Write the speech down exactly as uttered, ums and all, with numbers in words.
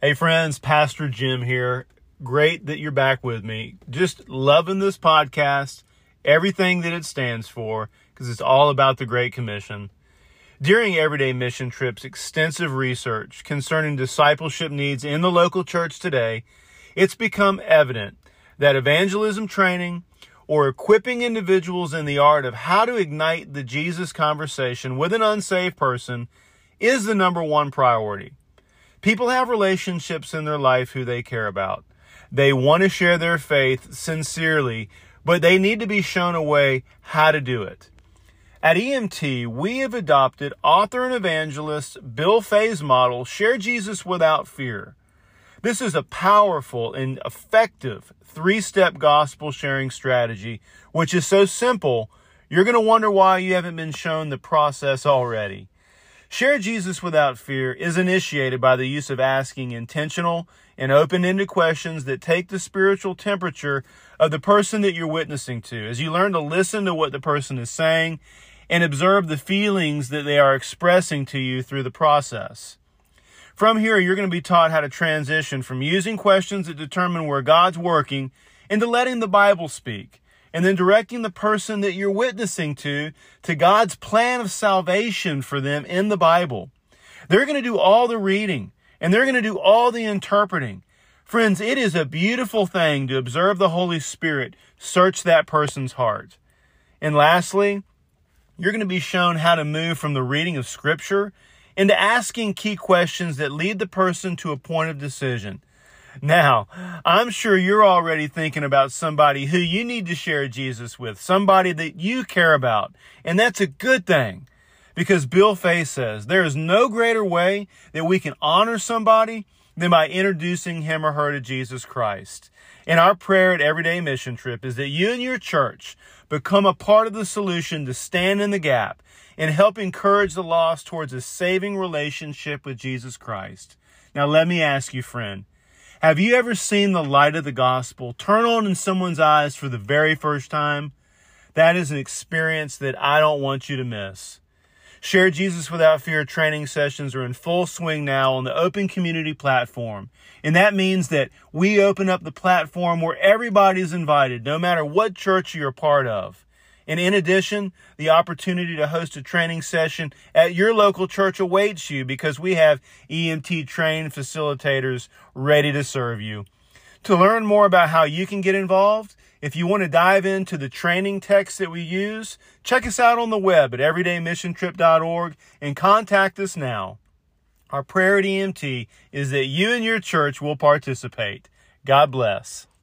Hey friends, Pastor Jim here. Great that you're back with me. Just loving this podcast, everything that it stands for, because it's all about the Great Commission. During Everyday Mission Trip's extensive research concerning discipleship needs in the local church today, it's become evident that evangelism training or equipping individuals in the art of how to ignite the Jesus conversation with an unsaved person is the number one priority. People have relationships in their life who they care about. They want to share their faith sincerely, but they need to be shown a way how to do it. At E M T, we have adopted author and evangelist Bill Fay's model, Share Jesus Without Fear. This is a powerful and effective three-step gospel sharing strategy, which is so simple, you're going to wonder why you haven't been shown the process already. Share Jesus Without Fear is initiated by the use of asking intentional and open-ended questions that take the spiritual temperature of the person that you're witnessing to, as you learn to listen to what the person is saying and observe the feelings that they are expressing to you through the process. From here, you're going to be taught how to transition from using questions that determine where God's working into letting the Bible speak, and then directing the person that you're witnessing to, to God's plan of salvation for them in the Bible. They're going to do all the reading, and they're going to do all the interpreting. Friends, it is a beautiful thing to observe the Holy Spirit search that person's heart. And lastly, you're going to be shown how to move from the reading of Scripture into asking key questions that lead the person to a point of decision. Now, I'm sure you're already thinking about somebody who you need to share Jesus with, somebody that you care about, and that's a good thing, because Bill Fay says there is no greater way that we can honor somebody than by introducing him or her to Jesus Christ. And our prayer at Everyday Mission Trip is that you and your church become a part of the solution to stand in the gap and help encourage the lost towards a saving relationship with Jesus Christ. Now, let me ask you, friend, have you ever seen the light of the gospel turn on in someone's eyes for the very first time? That is an experience that I don't want you to miss. Share Jesus Without Fear training sessions are in full swing now on the Open Community platform. And that means that we open up the platform where everybody's invited, no matter what church you're a part of. And in addition, the opportunity to host a training session at your local church awaits you, because we have E M T trained facilitators ready to serve you. To learn more about how you can get involved, if you want to dive into the training text that we use, check us out on the web at everyday mission trip dot org and contact us now. Our prayer at E M T is that you and your church will participate. God bless.